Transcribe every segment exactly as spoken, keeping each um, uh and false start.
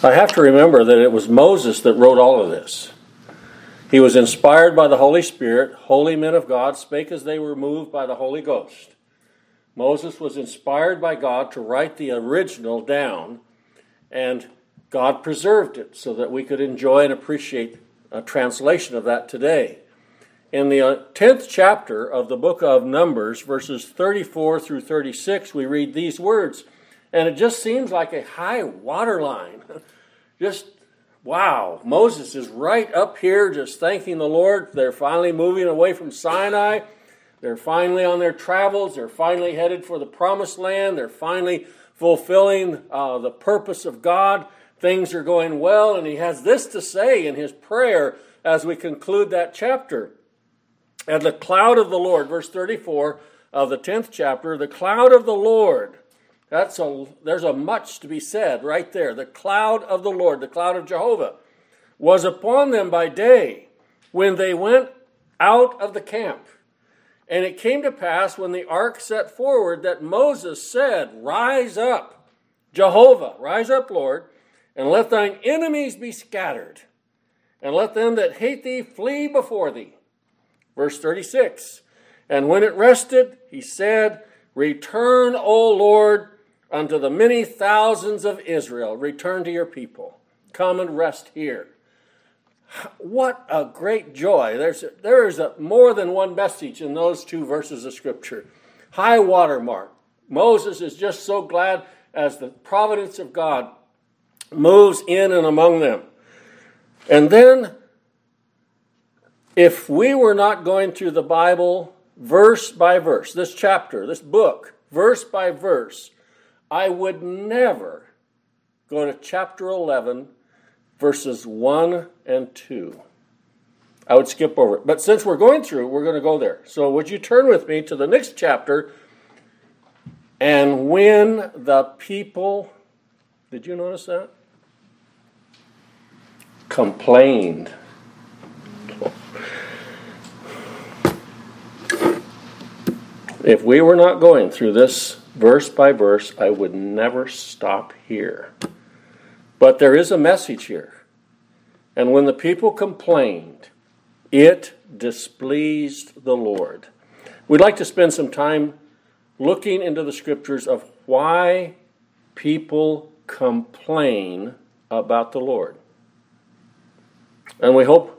I have to remember that it was Moses that wrote all of this. He was inspired by the Holy Spirit. Holy men of God spake as they were moved by the Holy Ghost. Moses was inspired by God to write the original down, and God preserved it so that we could enjoy and appreciate a translation of that today. In the tenth chapter of the book of Numbers, verses thirty-four through thirty-six, we read these words, and it just seems like a high water line. Just wow, Moses is right up here just thanking the Lord. They're finally moving away from Sinai. They're finally on their travels. They're finally headed for the promised land. They're finally fulfilling uh, the purpose of God. Things are going well, and he has this to say in his prayer as we conclude that chapter. And the cloud of the Lord, verse thirty-four of the tenth chapter, the cloud of the Lord. That's a, there's a much to be said right there. The cloud of the Lord, the cloud of Jehovah, was upon them by day when they went out of the camp. And it came to pass when the ark set forward that Moses said, Rise up, Jehovah, rise up, Lord, and let thine enemies be scattered, and let them that hate thee flee before thee. Verse thirty-six, and when it rested, he said, Return, O Lord, unto the many thousands of Israel. Return to your people. Come and rest here. What a great joy. There's, there is a, more than one message in those two verses of Scripture. High water mark. Moses is just so glad as the providence of God moves in and among them. And then, if we were not going through the Bible verse by verse, this chapter, this book, verse by verse, I would never go to chapter eleven, verses one and two. I would skip over it. But since we're going through, we're going to go there. So would you turn with me to the next chapter? And when the people, did you notice that? Complained. If we were not going through this verse by verse, I would never stop here. But there is a message here. And when the people complained, it displeased the Lord. We'd like to spend some time looking into the Scriptures of why people complain about the Lord. And we hope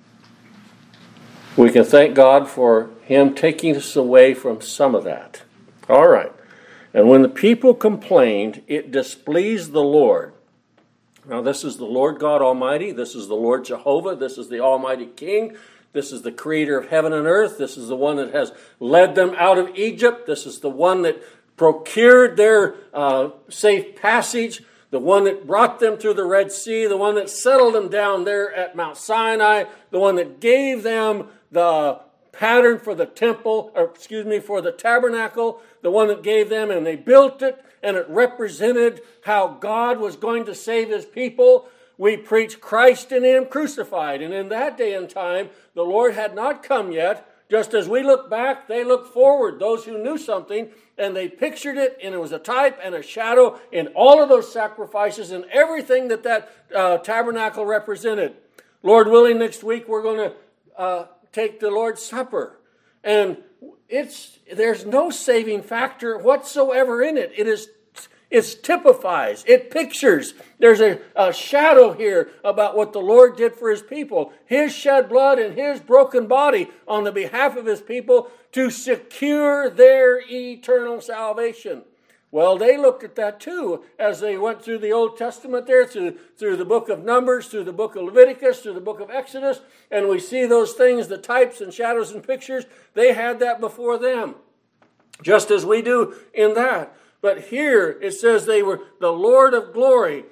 we can thank God for Him taking us away from some of that. All right. And when the people complained, it displeased the Lord. Now, this is the Lord God Almighty. This is the Lord Jehovah. This is the Almighty King. This is the creator of heaven and earth. This is the one that has led them out of Egypt. This is the one that procured their uh, safe passage. The one that brought them through the Red Sea. The one that settled them down there at Mount Sinai. The one that gave them the pattern for the temple, or excuse me, for the tabernacle, the one that gave them, and they built it, and it represented how God was going to save His people. We preach Christ in Him crucified, and in that day and time, the Lord had not come yet. Just as we look back, they look forward, those who knew something, and they pictured it, and it was a type and a shadow in all of those sacrifices and everything that that uh, tabernacle represented. Lord willing, next week we're going to uh, take the Lord's Supper. And it's there's no saving factor whatsoever in it. It is it typifies, it pictures. There's a, a shadow here about what the Lord did for His people. His shed blood and His broken body on the behalf of His people to secure their eternal salvation. Well, they looked at that too as they went through the Old Testament there, through, through the book of Numbers, through the book of Leviticus, through the book of Exodus, and we see those things, the types and shadows and pictures, they had that before them, just as we do in that. But here it says they were, the Lord of glory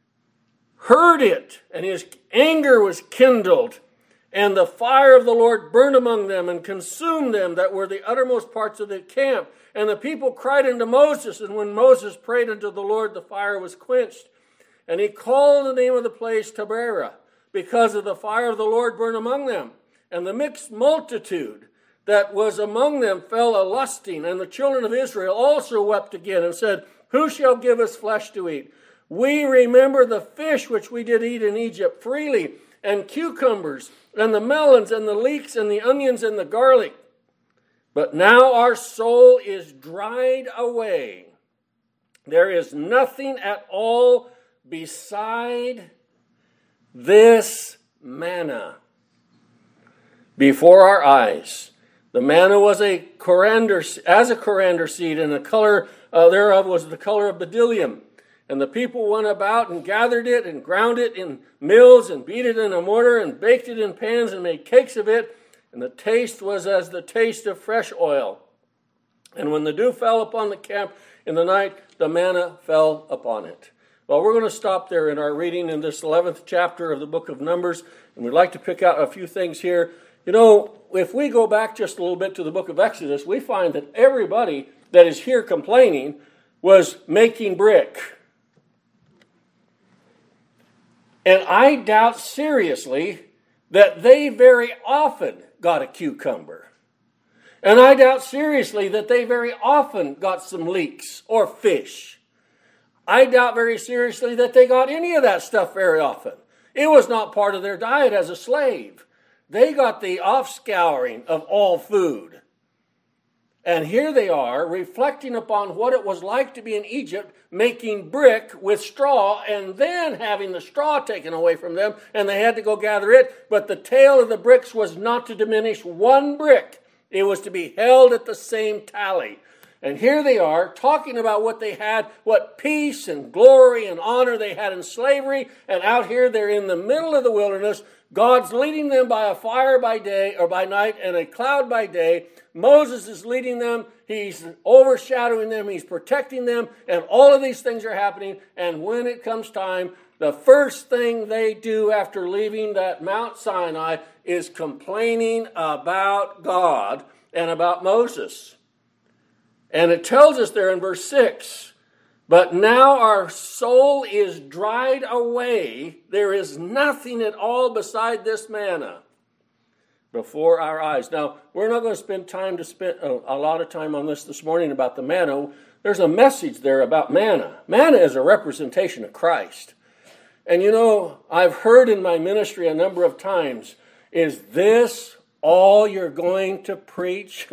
heard it, and His anger was kindled, and the fire of the Lord burned among them and consumed them that were the uttermost parts of the camp. And the people cried unto Moses, and when Moses prayed unto the Lord, the fire was quenched. And he called the name of the place Taberah, because of the fire of the Lord burned among them. And the mixed multitude that was among them fell a lusting, and the children of Israel also wept again, and said, Who shall give us flesh to eat? We remember the fish which we did eat in Egypt freely, and cucumbers, and the melons, and the leeks, and the onions, and the garlic. But now our soul is dried away. There is nothing at all beside this manna before our eyes. The manna was a coriander, as a coriander seed, and the color uh, thereof was the color of bdellium. And the people went about and gathered it and ground it in mills and beat it in a mortar and baked it in pans and made cakes of it. And the taste was as the taste of fresh oil. And when the dew fell upon the camp in the night, the manna fell upon it. Well, we're going to stop there in our reading in this eleventh chapter of the book of Numbers. And we'd like to pick out a few things here. You know, if we go back just a little bit to the book of Exodus, we find that everybody that is here complaining was making brick. And I doubt seriously that they very often got a cucumber. And I doubt seriously that they very often got some leeks or fish. I doubt very seriously that they got any of that stuff very often. It was not part of their diet as a slave. They got the offscouring of all food. And here they are reflecting upon what it was like to be in Egypt, making brick with straw and then having the straw taken away from them, and they had to go gather it. But the tale of the bricks was not to diminish one brick. It was to be held at the same tally. And here they are talking about what they had, what peace and glory and honor they had in slavery. And out here they're in the middle of the wilderness. God's leading them by a fire by day or by night and a cloud by day. Moses is leading them. He's overshadowing them. He's protecting them. And all of these things are happening. And when it comes time, the first thing they do after leaving that Mount Sinai is complaining about God and about Moses. And it tells us there in verse six, but now our soul is dried away. There is nothing at all beside this manna before our eyes. Now, we're not going to spend time to spend a lot of time on this this morning about the manna. There's a message there about manna. Manna is a representation of Christ. And you know, I've heard in my ministry a number of times, is this all you're going to preach?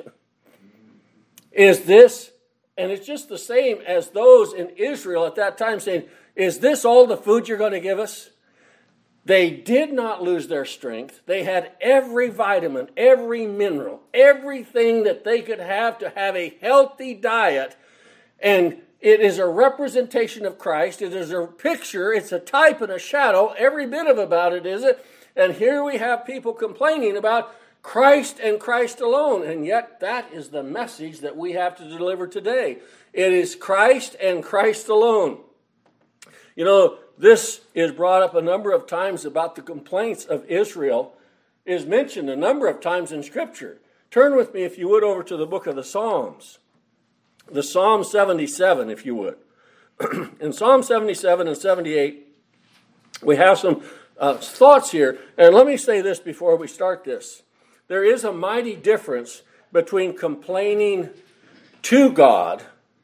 Is this, and it's just the same as those in Israel at that time saying, is this all the food you're going to give us? They did not lose their strength. They had every vitamin, every mineral, everything that they could have to have a healthy diet. And it is a representation of Christ. It is a picture. It's a type and a shadow. Every bit of about it is it. And here we have people complaining about Christ and Christ alone. And yet that is the message that we have to deliver today. It is Christ and Christ alone. You know, this is brought up a number of times about the complaints of Israel, is mentioned a number of times in Scripture. Turn with me, if you would, over to the book of the Psalms. The Psalm seventy-seven, if you would. In Psalm seventy-seven and seventy-eight, we have some uh, thoughts here. And let me say this before we start this. There is a mighty difference between complaining to God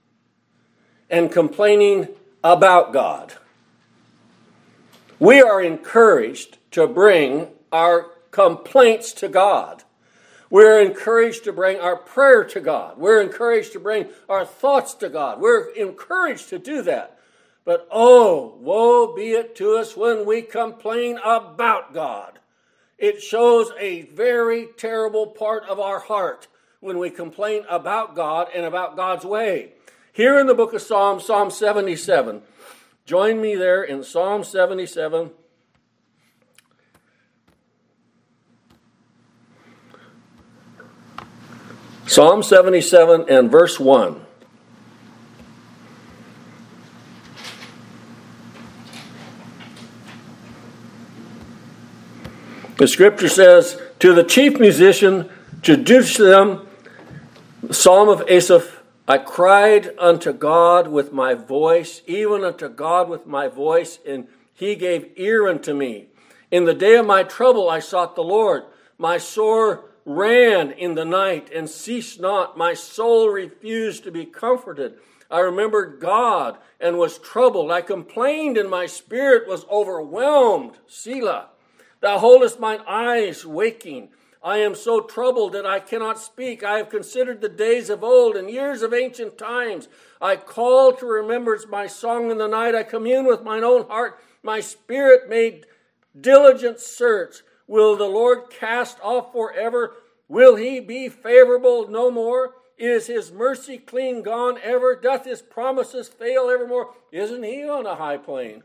and complaining about God. We are encouraged to bring our complaints to God. We're encouraged to bring our prayer to God. We're encouraged to bring our thoughts to God. We're encouraged to do that. But oh, woe be it to us when we complain about God. It shows a very terrible part of our heart when we complain about God and about God's way. Here in the book of Psalms, Psalm seventy-seven. Join me there in Psalm seventy-seven. Psalm seventy-seven and verse one. The scripture says, to the chief musician, to Jerusalem, Psalm of Asaph, I cried unto God with my voice, even unto God with my voice, and he gave ear unto me. In the day of my trouble I sought the Lord. My sore ran in the night and ceased not. My soul refused to be comforted. I remembered God and was troubled. I complained and my spirit was overwhelmed. Selah. Thou holdest mine eyes waking. I am so troubled that I cannot speak. I have considered the days of old and years of ancient times. I call to remembrance my song in the night. I commune with mine own heart. My spirit made diligent search. Will the Lord cast off forever? Will he be favorable no more? Is his mercy clean gone ever? Doth his promises fail evermore? Isn't he on a high plane?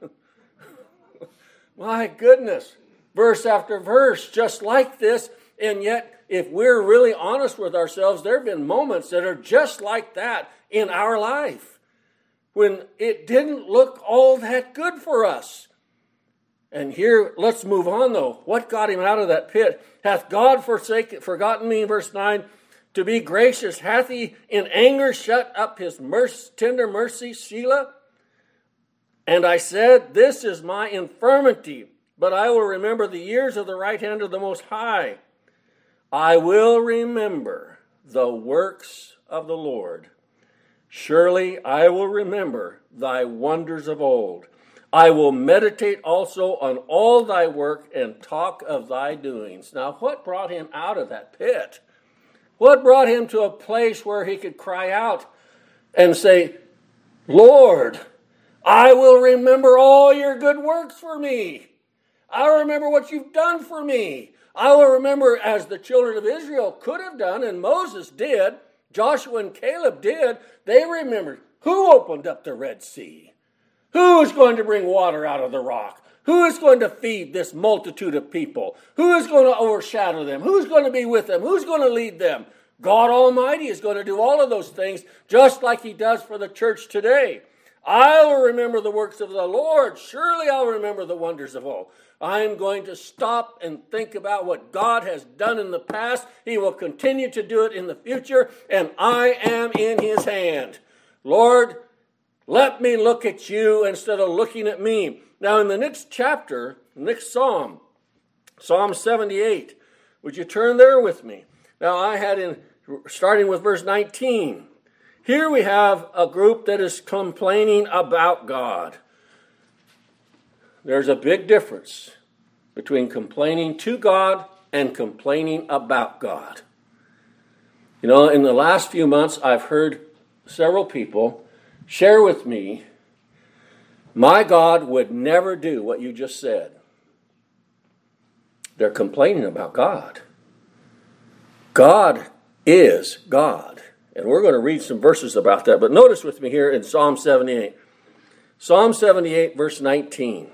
My goodness. Verse after verse, just like this. And yet, if we're really honest with ourselves, there have been moments that are just like that in our life, when it didn't look all that good for us. And here, let's move on though. What got him out of that pit? Hath God forsaken, forgotten me, verse nine, to be gracious? Hath he in anger shut up his mercy, tender mercy, Selah? And I said, this is my infirmity, but I will remember the years of the right hand of the Most High. I will remember the works of the Lord. Surely I will remember thy wonders of old. I will meditate also on all thy work and talk of thy doings. Now, what brought him out of that pit? What brought him to a place where he could cry out and say, Lord, I will remember all your good works for me. I'll remember what you've done for me. I will remember, as the children of Israel could have done, and Moses did, Joshua and Caleb did, they remembered who opened up the Red Sea. Who is going to bring water out of the rock? Who is going to feed this multitude of people? Who is going to overshadow them? Who's going to be with them? Who's going to lead them? God Almighty is going to do all of those things, just like he does for the church today. I will remember the works of the Lord. Surely I'll remember the wonders of old. I am going to stop and think about what God has done in the past. He will continue to do it in the future, and I am in his hand. Lord, let me look at you instead of looking at me. Now, in the next chapter, next psalm, Psalm seventy-eight, would you turn there with me? Now, I had in, starting with verse nineteen, here we have a group that is complaining about God. There's a big difference between complaining to God and complaining about God. You know, in the last few months, I've heard several people share with me, my God would never do what you just said. They're complaining about God. God is God. And we're going to read some verses about that. But notice with me here in Psalm seventy-eight. Psalm seventy-eight, verse nineteen.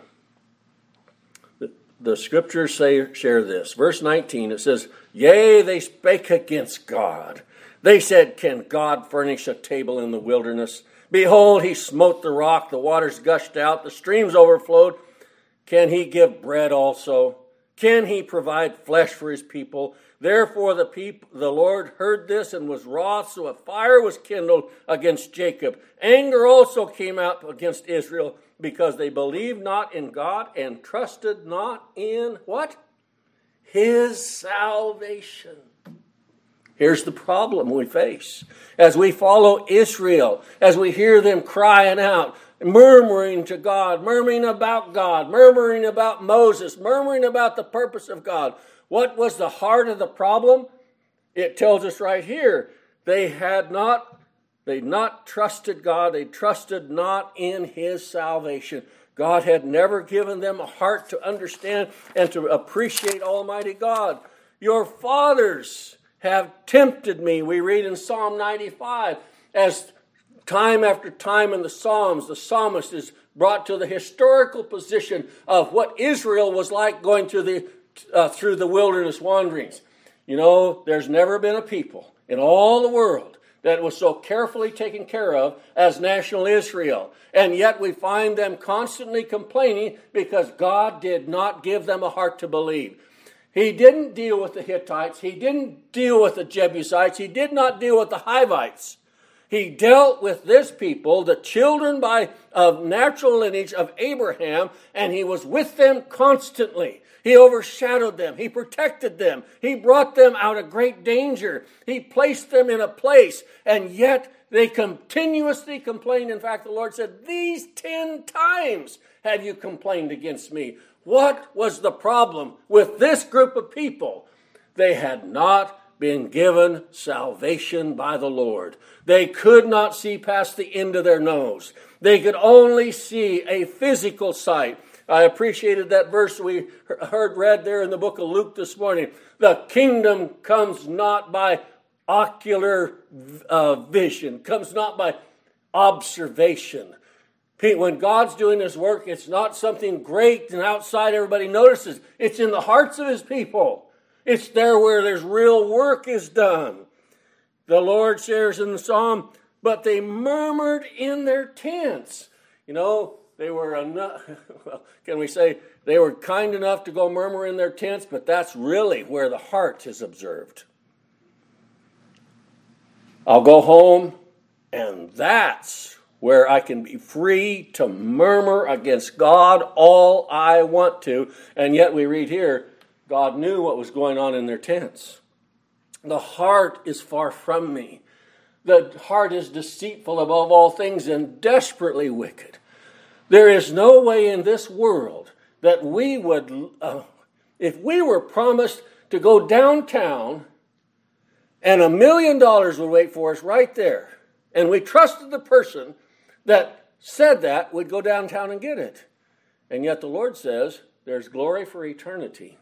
The, the scriptures say, share this. Verse nineteen, it says, Yea, they spake against God. They said, Can God furnish a table in the wilderness? Behold, he smote the rock, the waters gushed out, the streams overflowed. Can he give bread also? Can he provide flesh for his people? Therefore the people, the Lord heard this and was wroth, so a fire was kindled against Jacob. Anger also came out against Israel, because they believed not in God and trusted not in what? His salvation. Here's the problem we face. As we follow Israel, as we hear them crying out, murmuring to God, murmuring about God, murmuring about Moses, murmuring about the purpose of God. What was the heart of the problem? It tells us right here. They had not, they not trusted God. They trusted not in his salvation. God had never given them a heart to understand and to appreciate Almighty God. Your fathers have tempted me, we read in Psalm ninety-five, as time after time in the Psalms, the psalmist is brought to the historical position of what Israel was like going through the uh, through the wilderness wanderings. You know, there's never been a people in all the world that was so carefully taken care of as national Israel. And yet we find them constantly complaining because God did not give them a heart to believe. He didn't deal with the Hittites. He didn't deal with the Jebusites. He did not deal with the Hivites. He dealt with this people, the children by of natural lineage of Abraham, and he was with them constantly. He overshadowed them. He protected them. He brought them out of great danger. He placed them in a place, and yet They continuously complained. In fact, the Lord said, these ten times have you complained against me. What was the problem with this group of people? They had not been given salvation by the Lord. They could not see past the end of their nose. They could only see a physical sight. I appreciated that verse we heard read there in the book of Luke this morning. The kingdom comes not by ocular uh, vision, comes not by observation. When God's doing his work, it's not something great and outside everybody notices. It's in the hearts of his people. It's there where there's real work is done. The Lord shares in the psalm, but they murmured in their tents. You know, they were enough, well, can we say they were kind enough to go murmur in their tents, but that's really where the heart is observed. I'll go home, and that's where I can be free to murmur against God all I want to. And yet we read here, God knew what was going on in their tents. The heart is far from me. The heart is deceitful above all things and desperately wicked. There is no way in this world that we would, uh, if we were promised to go downtown and a million dollars would wait for us right there, and we trusted the person that said that would go downtown and get it. And yet the Lord says there's glory for eternity.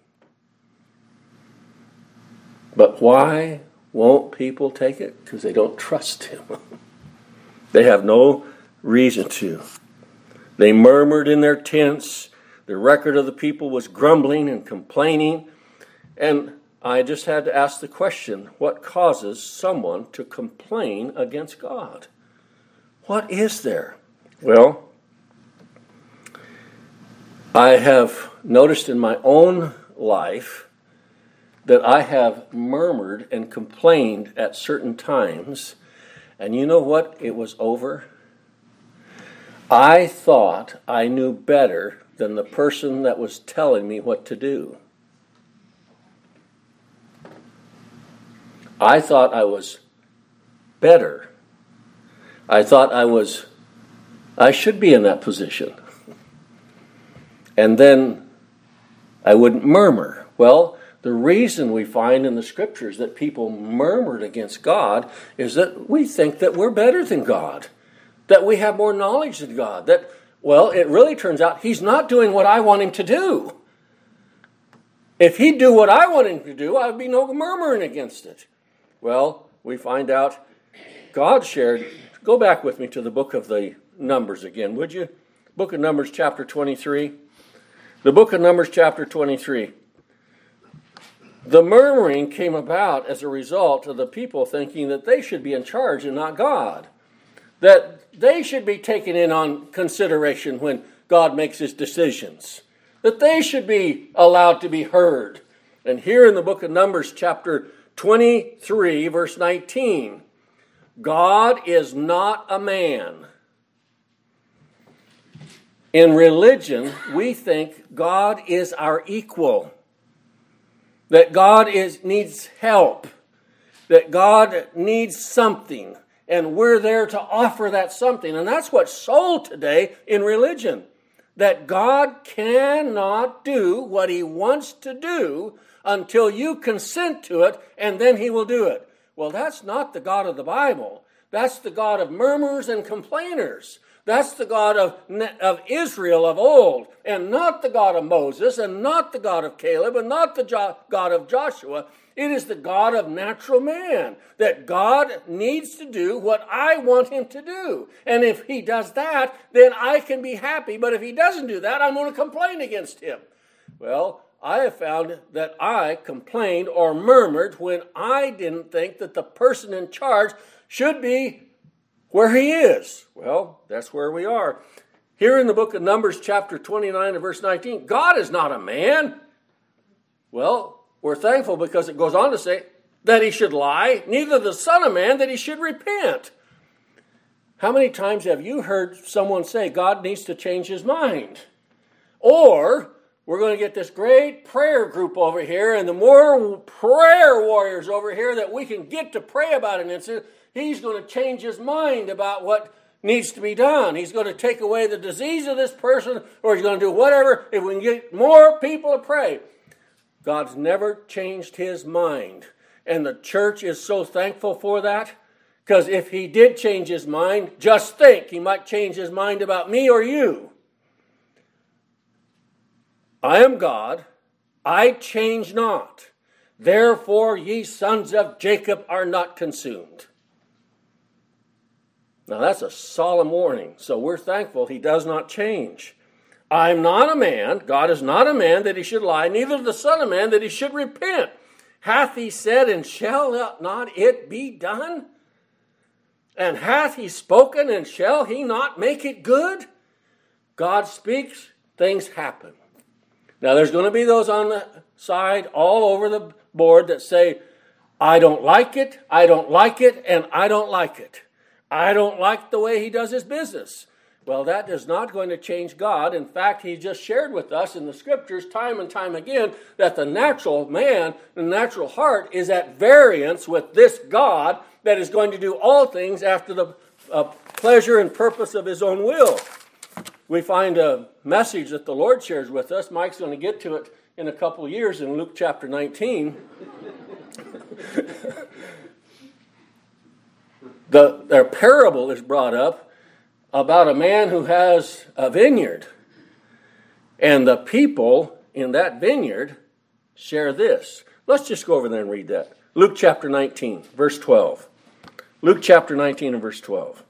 But why won't people take it? Because they don't trust him. They have no reason to. They murmured in their tents. The record of the people was grumbling and complaining. And I just had to ask the question, what causes someone to complain against God? What is there? Well, I have noticed in my own life that I have murmured and complained at certain times, and you know what it was over? I thought I knew better than the person that was telling me what to do. I thought I was better. I thought I was, I should be in that position. And then I wouldn't murmur. Well, the reason we find in the scriptures that people murmured against God is that we think that we're better than God, that we have more knowledge than God, that, well, it really turns out he's not doing what I want him to do. If he'd do what I want him to do, I'd be no murmuring against it. Well, we find out God shared, go back with me to the book of the Numbers again, would you? Book of Numbers chapter twenty-three. The book of Numbers chapter twenty-three. The murmuring came about as a result of the people thinking that they should be in charge and not God. That they should be taken in on consideration when God makes his decisions. That they should be allowed to be heard. And here in the book of Numbers chapter twenty-three, verse nineteen, God is not a man. In religion, we think God is our equal. That God is needs help. That God needs something. And we're there to offer that something. And that's what's sold today in religion. That God cannot do what he wants to do until you consent to it, and then he will do it. Well, that's not the God of the Bible. That's the God of murmurers and complainers. That's the God of, of Israel of old, and not the God of Moses, and not the God of Caleb, and not the jo- God of Joshua. It is the God of natural man, that God needs to do what I want him to do. And if he does that, then I can be happy. But if he doesn't do that, I'm going to complain against him. Well, I have found that I complained or murmured when I didn't think that the person in charge should be where he is. Well, that's where we are. Here in the book of Numbers chapter twenty-nine and verse nineteen, God is not a man. Well, we're thankful because it goes on to say that he should lie, neither the Son of Man that he should repent. How many times have you heard someone say God needs to change his mind? Or we're going to get this great prayer group over here, and the more prayer warriors over here that we can get to pray about an incident, he's going to change his mind about what needs to be done. He's going to take away the disease of this person, or he's going to do whatever if we can get more people to pray. God's never changed his mind. And the church is so thankful for that. Because if he did change his mind, just think, he might change his mind about me or you. I am God, I change not. Therefore ye sons of Jacob are not consumed. Now that's a solemn warning. So we're thankful he does not change. I'm not a man, God is not a man that he should lie, neither the son of man that he should repent. Hath he said, and shall not it be done? And hath he spoken, and shall he not make it good? God speaks, things happen. Now there's going to be those on the side all over the board that say, I don't like it, I don't like it, and I don't like it. I don't like the way he does his business. Well, that is not going to change God. In fact, he just shared with us in the scriptures time and time again that the natural man, the natural heart is at variance with this God that is going to do all things after the uh, pleasure and purpose of his own will. We find a message that the Lord shares with us. Mike's going to get to it in a couple of years in Luke chapter nineteen. the, their parable is brought up about a man who has a vineyard. And the people in that vineyard share this. Let's just go over there and read that. Luke chapter nineteen, verse twelve. Luke chapter nineteen and verse twelve.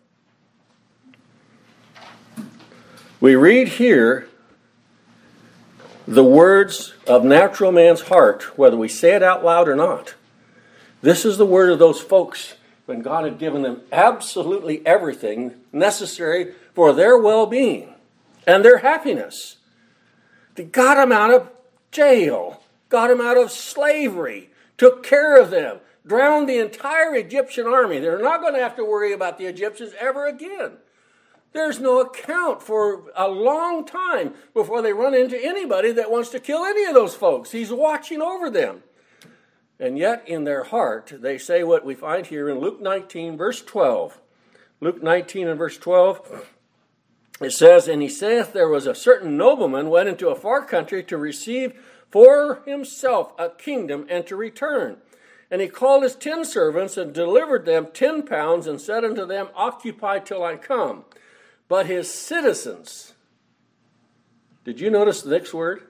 We read here the words of natural man's heart, whether we say it out loud or not. This is the word of those folks when God had given them absolutely everything necessary for their well-being and their happiness. They got them out of jail, got them out of slavery, took care of them, drowned the entire Egyptian army. They're not going to have to worry about the Egyptians ever again. There's no account for a long time before they run into anybody that wants to kill any of those folks. He's watching over them. And yet in their heart, they say what we find here in Luke nineteen, verse twelve. Luke nineteen and verse twelve, it says, And he saith, there was a certain nobleman went into a far country to receive for himself a kingdom and to return. And he called his ten servants and delivered them ten pounds and said unto them, Occupy till I come. But his citizens, did you notice the next word?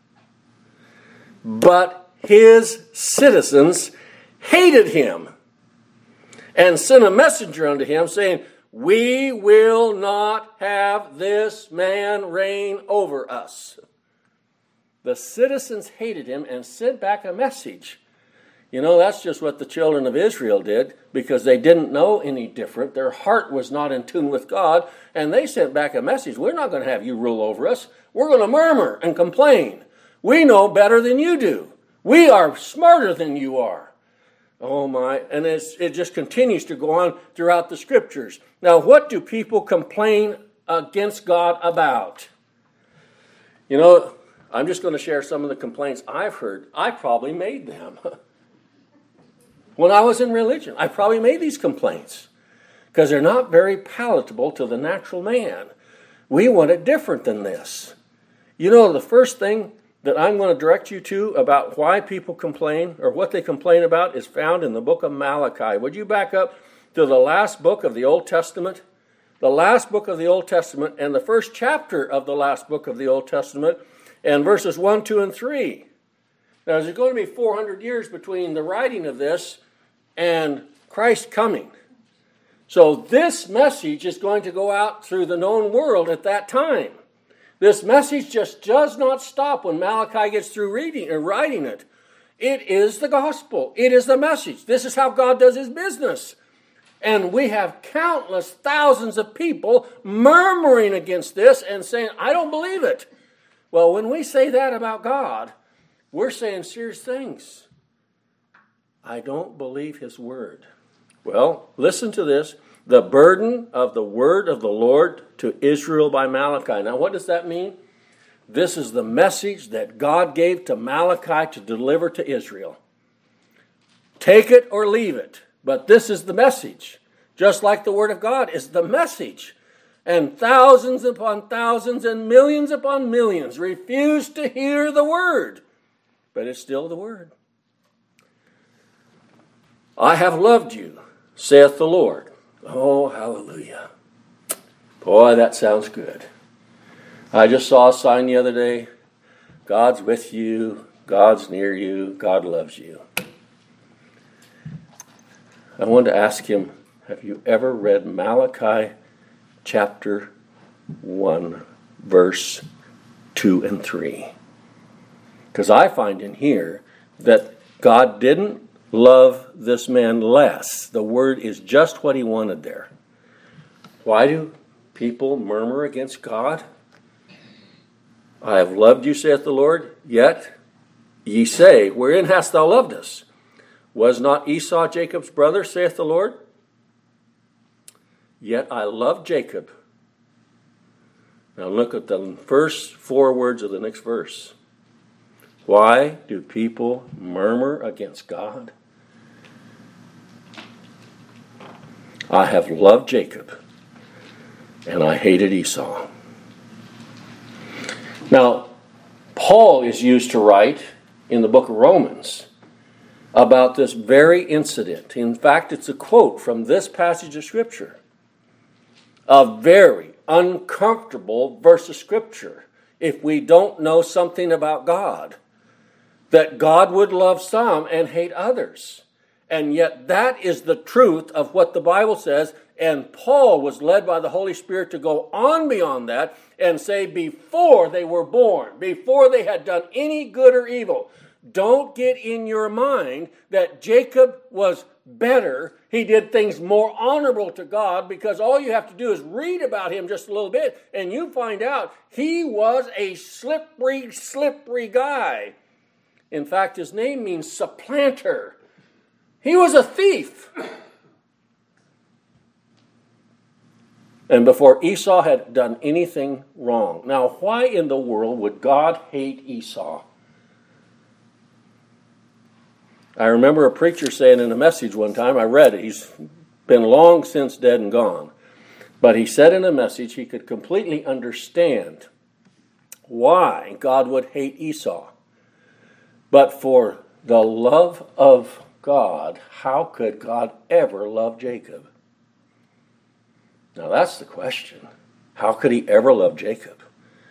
But his citizens hated him and sent a messenger unto him saying, We will not have this man reign over us. The citizens hated him and sent back a message. You know, that's just what the children of Israel did because they didn't know any different. Their heart was not in tune with God, and they sent back a message. We're not going to have you rule over us. We're going to murmur and complain. We know better than you do. We are smarter than you are. Oh my, and it's, it just continues to go on throughout the scriptures. Now, what do people complain against God about? You know, I'm just going to share some of the complaints I've heard. I probably made them. When I was in religion, I probably made these complaints because they're not very palatable to the natural man. We want it different than this. You know, the first thing that I'm going to direct you to about why people complain or what they complain about is found in the book of Malachi. Would you back up to the last book of the Old Testament? The last book of the Old Testament and the first chapter of the last book of the Old Testament and verses one, two, and three. Now, there's going to be four hundred years between the writing of this and Christ coming. So this message is going to go out through the known world at that time. This message just does not stop when Malachi gets through reading or writing it. It is the gospel. It is the message. This is how God does his business. And we have countless thousands of people murmuring against this and saying, I don't believe it. Well, when we say that about God, we're saying serious things. I don't believe his word. Well, listen to this. The burden of the word of the Lord to Israel by Malachi. Now, what does that mean? This is the message that God gave to Malachi to deliver to Israel. Take it or leave it, but this is the message. just like the Word of God is the message. And thousands upon thousands and millions upon millions refuse to hear the Word. But it's still the Word. I have loved you, saith the Lord. Oh, hallelujah. Boy, that sounds good. I just saw a sign the other day. God's with you. God's near you. God loves you. I wanted to ask him, have you ever read Malachi chapter one, verse two and three? Because I find in here that God didn't love this man less. The word is just what he wanted there. Why do people murmur against God? I have loved you, saith the Lord, yet ye say, wherein hast thou loved us? Was not Esau Jacob's brother, saith the Lord? Yet I love Jacob. Now look at the first four words of the next verse. Why do people murmur against God? I have loved Jacob, and I hated Esau. Now, Paul is used to write in the book of Romans about this very incident. In fact, it's a quote from this passage of Scripture. A very uncomfortable verse of Scripture if we don't know something about God. That God would love some and hate others. And yet that is the truth of what the Bible says. And Paul was led by the Holy Spirit to go on beyond that and say before they were born, before they had done any good or evil, don't get in your mind that Jacob was better. He did things more honorable to God, because all you have to do is read about him just a little bit and you find out he was a slippery, slippery guy. In fact, his name means supplanter. He was a thief. And before Esau had done anything wrong. Now, why in the world would God hate Esau? I remember a preacher saying in a message one time, I read it, he's been long since dead and gone, but he said in a message he could completely understand why God would hate Esau. But for the love of God, how could God ever love Jacob? Now that's the question. How could he ever love Jacob?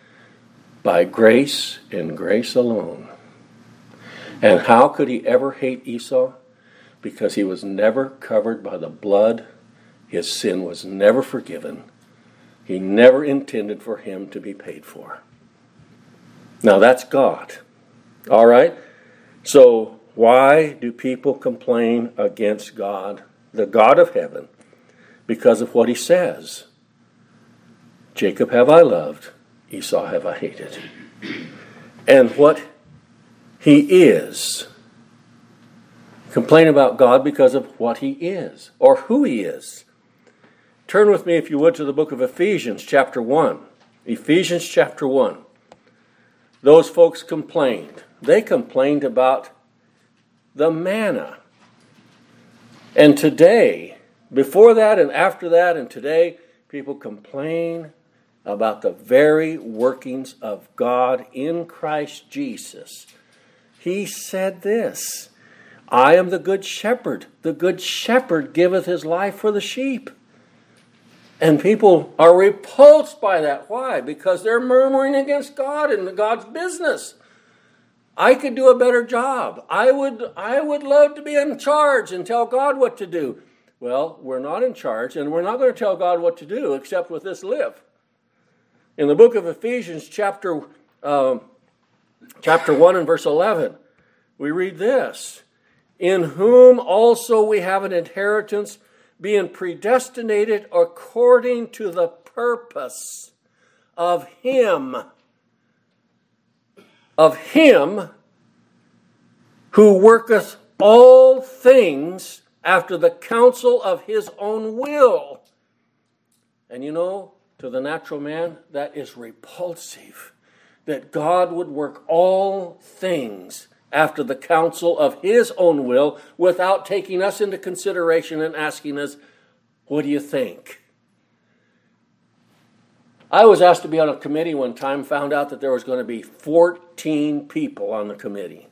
By grace and grace alone. And how could he ever hate Esau? Because he was never covered by the blood. His sin was never forgiven. He never intended for him to be paid for. Now that's God. All right? So why do people complain against God, the God of heaven? Because of what he says. Jacob have I loved, Esau have I hated. And what he is. Complain about God because of what he is, or who he is. Turn with me, if you would, to the book of Ephesians chapter one. Ephesians chapter one. Those folks complained. They complained about the manna. And today, before that and after that and today, people complain about the very workings of God in Christ Jesus. He said this, I am the good shepherd. The good shepherd giveth his life for the sheep. And people are repulsed by that. Why? Because they're murmuring against God and God's business. I could do a better job. I would, I would love to be in charge and tell God what to do. Well, we're not in charge, and we're not going to tell God what to do except with this live. In the book of Ephesians, chapter um, chapter one and verse eleven, we read this, in whom also we have an inheritance, being predestinated according to the purpose of him, of him who worketh all things after the counsel of his own will. And you know, to the natural man, that is repulsive. That God would work all things after the counsel of his own will without taking us into consideration and asking us, What do you think? I was asked to be on a committee one time, found out that there was going to be fourteen people on the committee.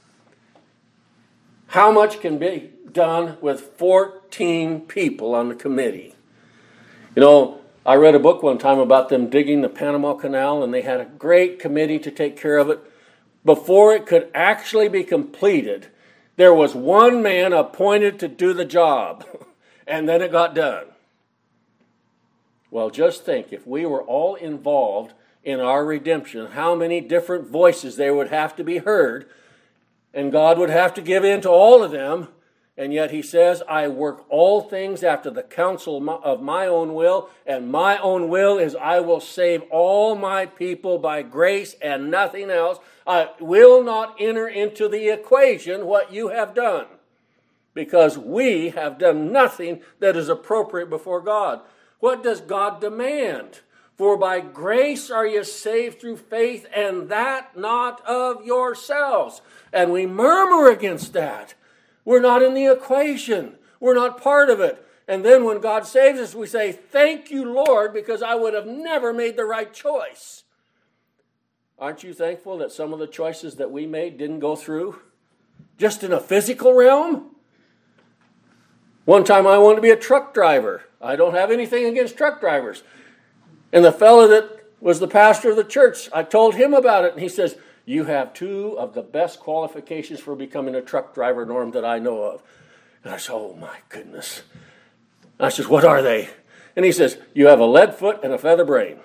How much can be done with fourteen people on the committee? You know, I read a book one time about them digging the Panama Canal, and they had a great committee to take care of it. Before it could actually be completed, there was one man appointed to do the job, and then it got done. Well, just think, if we were all involved in our redemption, how many different voices there would have to be heard, and God would have to give in to all of them. And yet he says, I work all things after the counsel of my own will, and my own will is I will save all my people by grace and nothing else. I will not enter into the equation what you have done, because we have done nothing that is appropriate before God. What does God demand? For by grace are you saved through faith, and that not of yourselves. And we murmur against that. We're not in the equation. We're not part of it. And then when God saves us, we say, thank you, Lord, because I would have never made the right choice. Aren't you thankful that some of the choices that we made didn't go through? Just in a physical realm? One time I wanted to be a truck driver. I don't have anything against truck drivers. And the fellow that was the pastor of the church, I told him about it, and he says, you have two of the best qualifications for becoming a truck driver, Norm, that I know of. And I said, oh my goodness. I said, what are they? And he says, you have a lead foot and a feather brain.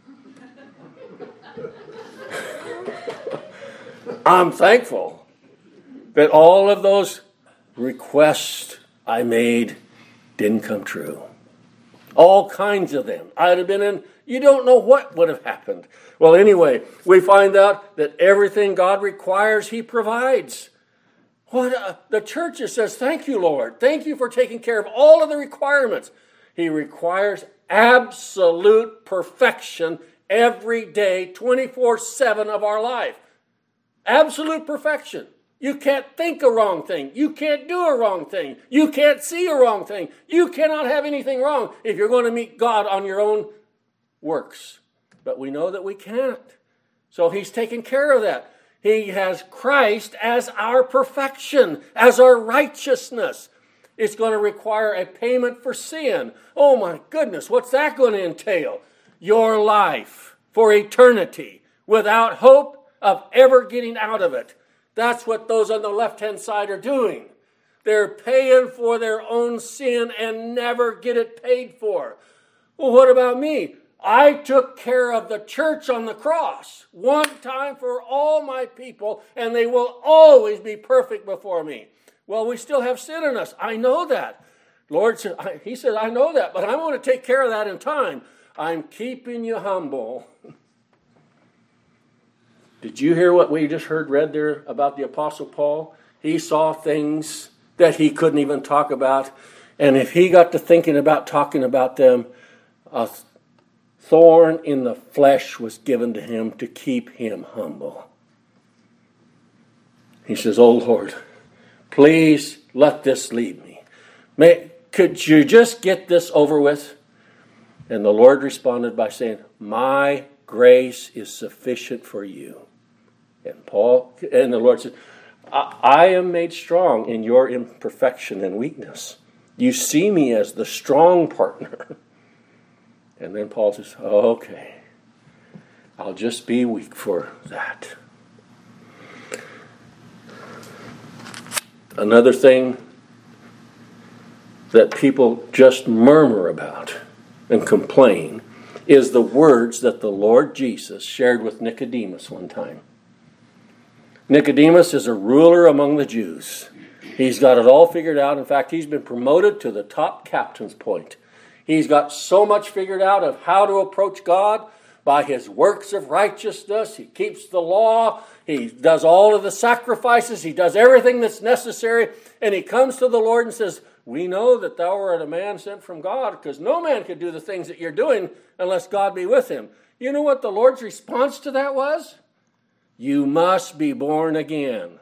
I'm thankful that all of those requests I made didn't come true. All kinds of them. I'd have been in, you don't know what would have happened. Well, anyway, we find out that everything God requires, he provides. What a, the church just says, thank you, Lord. Thank you for taking care of all of the requirements. He requires absolute perfection every day, twenty-four seven of our life. Absolute perfection. You can't think a wrong thing. You can't do a wrong thing. You can't see a wrong thing. You cannot have anything wrong if you're going to meet God on your own works. But we know that we can't. So he's taken care of that. He has Christ as our perfection, as our righteousness. It's going to require a payment for sin. Oh my goodness, what's that going to entail? Your life for eternity without hope of ever getting out of it. That's what those on the left-hand side are doing. They're paying for their own sin and never get it paid for. Well, what about me? I took care of the church on the cross one time for all my people, and they will always be perfect before me. Well, we still have sin in us. I know that. Lord said, he said, I know that, but I want to take care of that in time. I'm keeping you humble. Did you hear what we just heard read there about the Apostle Paul? He saw things that he couldn't even talk about. And if he got to thinking about talking about them, a thorn in the flesh was given to him to keep him humble. He says, oh Lord, please let this lead me. May, could you just get this over with? And the Lord responded by saying, my grace is sufficient for you. And Paul, and the Lord said, I, I am made strong in your imperfection and weakness. You see me as the strong partner. And then Paul says, oh, okay, I'll just be weak for that. Another thing that people just murmur about and complain is the words that the Lord Jesus shared with Nicodemus one time. Nicodemus is a ruler among the Jews. He's got it all figured out. In fact, he's been promoted to the top captain's point. He's got so much figured out of how to approach God by his works of righteousness. He keeps the law. He does all of the sacrifices. He does everything that's necessary. And he comes to the Lord and says, we know that thou art a man sent from God, because no man could do the things that you're doing unless God be with him. You know what the Lord's response to that was? You must be born again.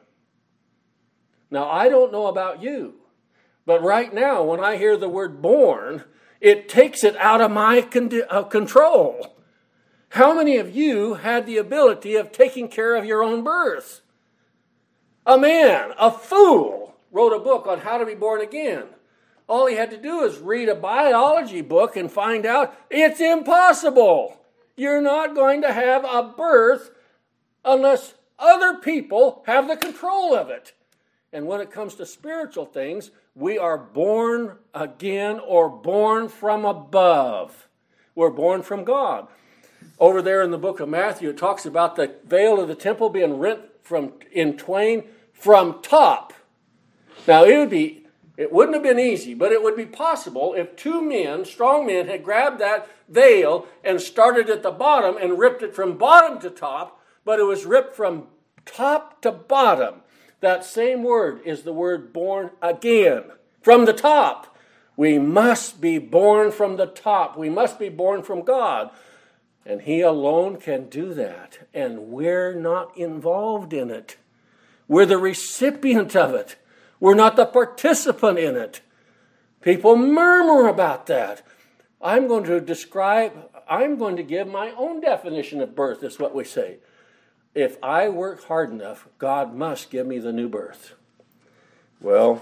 Now, I don't know about you, but right now, when I hear the word born, It takes it out of my con- uh, control. How many of you had the ability of taking care of your own birth? A man, a fool, wrote a book on how to be born again. All he had to do is read a biology book and find out it's impossible. You're not going to have a birth unless other people have the control of it. And when it comes to spiritual things, we are born again or born from above. We're born from God. Over there in the book of Matthew, it talks about the veil of the temple being rent from in twain from top. Now, it would be, it wouldn't have been easy, but it would be possible if two men, strong men, had grabbed that veil and started at the bottom and ripped it from bottom to top, but it was ripped from top to bottom. That same word is the word born again, from the top. We must be born from the top. We must be born from God. And He alone can do that. And we're not involved in it. We're the recipient of it. We're not the participant in it. People murmur about that. I'm going to describe, I'm going to give my own definition of birth, is what we say. If I work hard enough, God must give me the new birth. Well,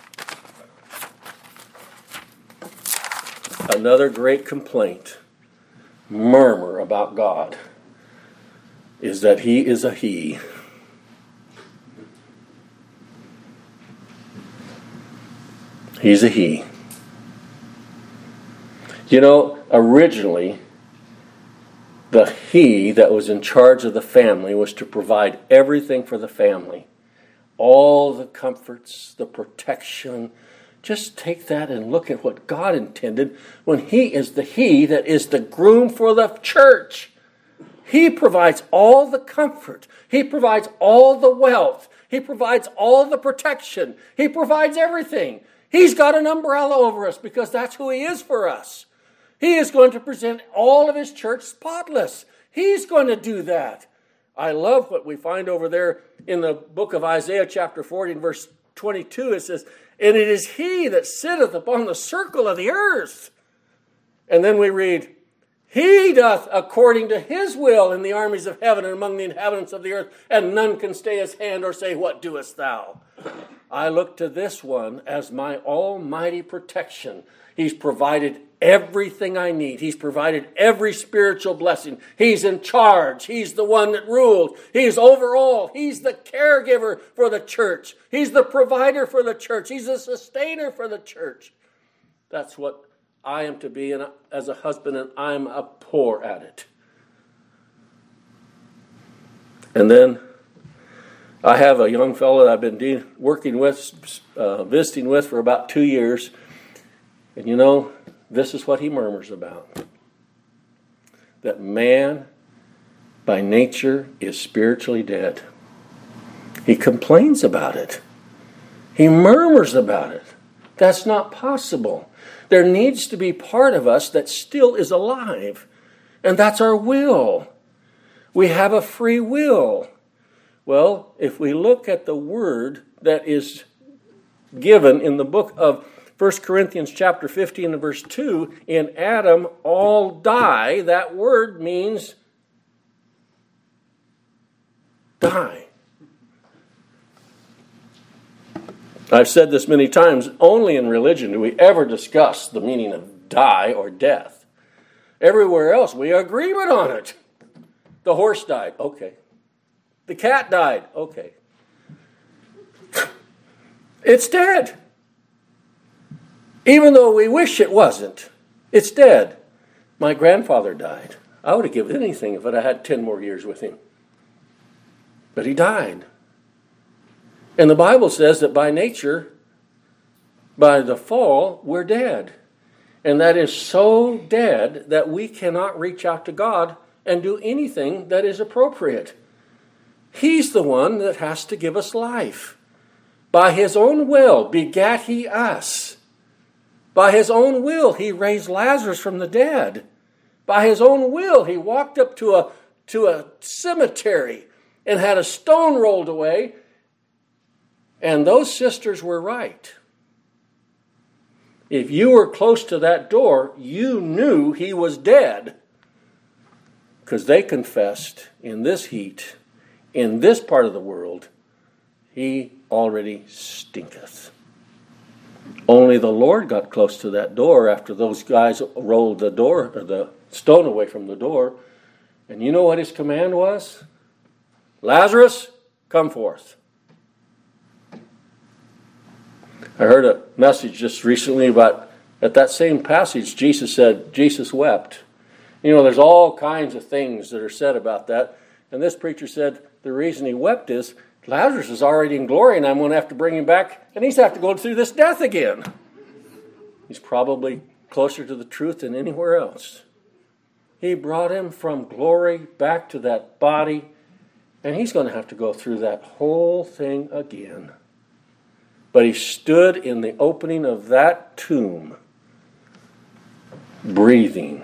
another great complaint, murmur about God, is that He is a He. He's a He. You know, originally, the He that was in charge of the family was to provide everything for the family. All the comforts, the protection. Just take that and look at what God intended when He is the He that is the groom for the church. He provides all the comfort. He provides all the wealth. He provides all the protection. He provides everything. He's got an umbrella over us because that's who He is for us. He is going to present all of His church spotless. He's going to do that. I love what we find over there in the book of Isaiah chapter forty and verse twenty-two. It says, "And it is He that sitteth upon the circle of the earth." And then we read, "He doth according to His will in the armies of heaven and among the inhabitants of the earth, and none can stay His hand or say, What doest thou?" I look to this one as my almighty protection. He's provided everything I need. He's provided every spiritual blessing. He's in charge. He's the one that rules. He's over all. He's the caregiver for the church. He's the provider for the church. He's the sustainer for the church. That's what I am to be as a husband, and I'm a poor at it. And then I have a young fellow that I've been de- working with, uh, visiting with for about two years. And you know, this is what he murmurs about. That man, by nature, is spiritually dead. He complains about it. He murmurs about it. That's not possible. There needs to be part of us that still is alive. And that's our will. We have a free will. Well, if we look at the word that is given in the book of First Corinthians chapter fifteen and verse two, in Adam all die, that word means die. I've said this many times, only in religion do we ever discuss the meaning of die or death. Everywhere else, we have agreement on it. The horse died, okay. The cat died, okay. It's dead. Even though we wish it wasn't, it's dead. My grandfather died. I would have given anything if I had ten more years with him. But he died. And the Bible says that by nature, by the fall, we're dead. And that is so dead that we cannot reach out to God and do anything that is appropriate. He's the one that has to give us life. By His own will begat He us. By His own will He raised Lazarus from the dead. By His own will He walked up to a, to a cemetery and had a stone rolled away. And those sisters were right. If you were close to that door, you knew he was dead. Because they confessed, in this heat, in this part of the world, he already stinketh. Only the Lord got close to that door after those guys rolled the door, or the stone away from the door. And you know what his command was? Lazarus, come forth. I heard a message just recently about, at that same passage, Jesus said, Jesus wept. You know, there's all kinds of things that are said about that. And this preacher said the reason he wept is Lazarus is already in glory and I'm going to have to bring him back and he's have to go through this death again. He's probably closer to the truth than anywhere else. He brought him from glory back to that body, and he's going to have to go through that whole thing again. But he stood in the opening of that tomb, breathing,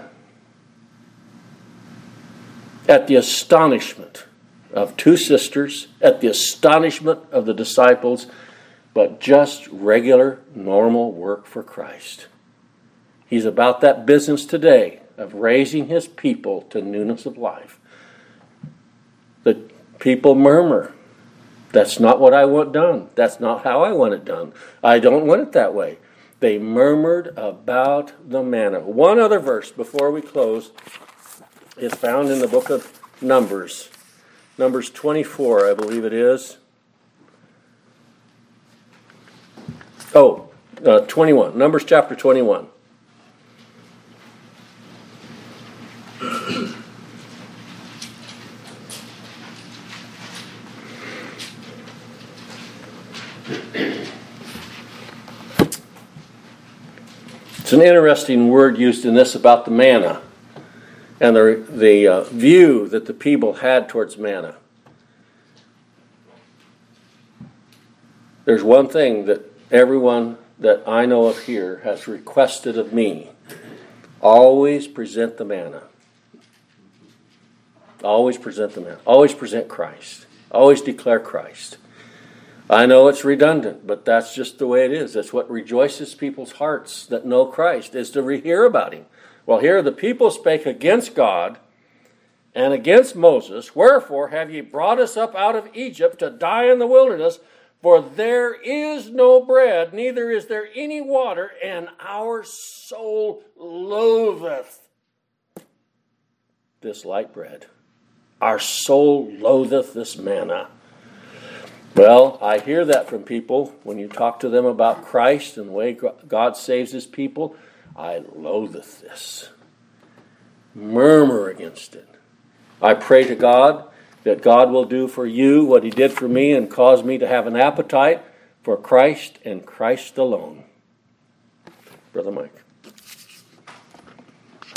at the astonishment of two sisters, at the astonishment of the disciples, but just regular, normal work for Christ. He's about that business today of raising his people to newness of life. The people murmur. That's not what I want done. That's not how I want it done. I don't want it that way. They murmured about the manna. One other verse before we close is found in the book of Numbers. Numbers twenty-four, I believe it is. Oh, uh, twenty-one. Numbers chapter twenty-one. It's an interesting word used in this about the manna and the, the uh, view that the people had towards manna. There's one thing that everyone that I know of here has requested of me. Always present the manna. Always present the manna. Always present Christ. Always declare Christ. I know it's redundant, but that's just the way it is. That's what rejoices people's hearts that know Christ, is to hear about him. Well, here the people spake against God and against Moses. Wherefore have ye brought us up out of Egypt to die in the wilderness? For there is no bread, neither is there any water, and our soul loatheth this light bread. Our soul loatheth this manna. Well, I hear that from people when you talk to them about Christ and the way God saves his people. I loatheth this. Murmur against it. I pray to God that God will do for you what he did for me and cause me to have an appetite for Christ and Christ alone. Brother Mike.